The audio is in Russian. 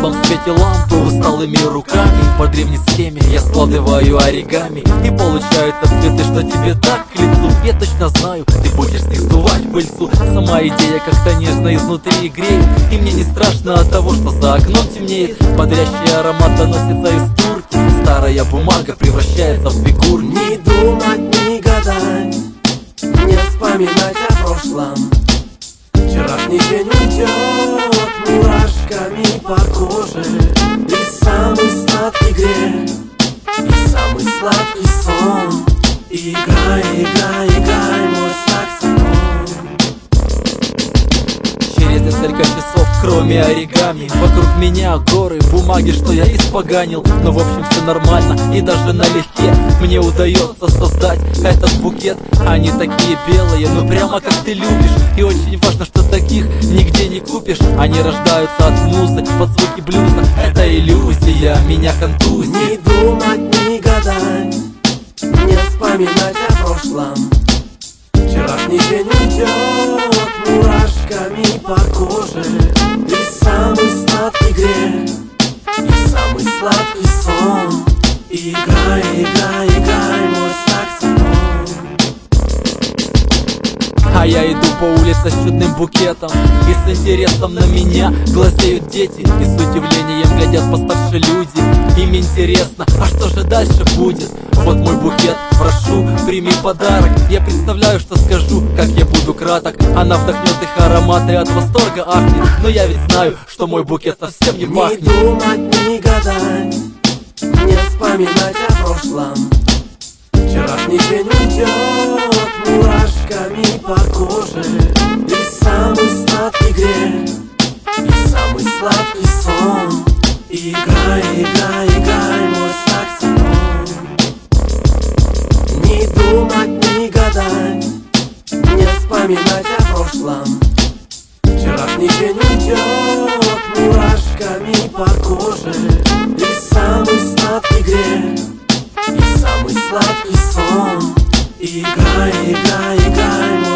тусклом свете лампы усталыми руками по древней схеме я складываю оригами. И получаются цветы, что тебе так к лицу. Я точно знаю, ты будешь с них сдувать пыльцу. Сама идея как-то нежно изнутри греет, и мне не страшно от того, что за окном темнеет. Бодрящий аромат доносится из турки. Старая бумага превращается в фигурки. Не думать, не гадать, не вспоминать о прошлом. Вчерашний день уйдет мурашками по коже. И самый сладкий грех, и самый сладкий сон. Играй, играй, играй, мой саксофон. Через несколько часов, кроме оригами, вокруг меня горы бумаги, что я испоганил. Но в общем все нормально, и даже налегке мне удается создать этот букет. Они такие белые, ну прямо как ты любишь. И очень важно, что таких нигде не купишь. Они рождаются от музы, под звуки блюза. Это иллюзия, меня контузит. Не думать, не гадать, не вспоминать о прошлом. Вчерашний день уйдет мурашками по коже. И самый сладкий грех, и самый сладкий сон. Играй, играй, играй, мой саксофон. А я иду по улице с чудным букетом, и с интересом на меня глазеют дети, и с удивлением глядят постарше люди. Им интересно, а что же дальше будет? Вот мой букет, прошу, прими подарок. Я представляю, что скажу, как я буду краток. Она вдохнет их аромат и от восторга ахнет. Но я ведь знаю, что мой букет совсем не пахнет. Не думать, не гадать, не вспоминать о прошлом. Вчерашний день уйдет мурашками по коже. И самый сладкий грех, и самый сладкий сон. Играй, играй, играй, мой саксофон. Не думать, не гадать, не вспоминать о прошлом. Вчерашний день уйдет мурашками по коже. И самый сладкий грех, и самый сладкий сон. Играй, играй, играй,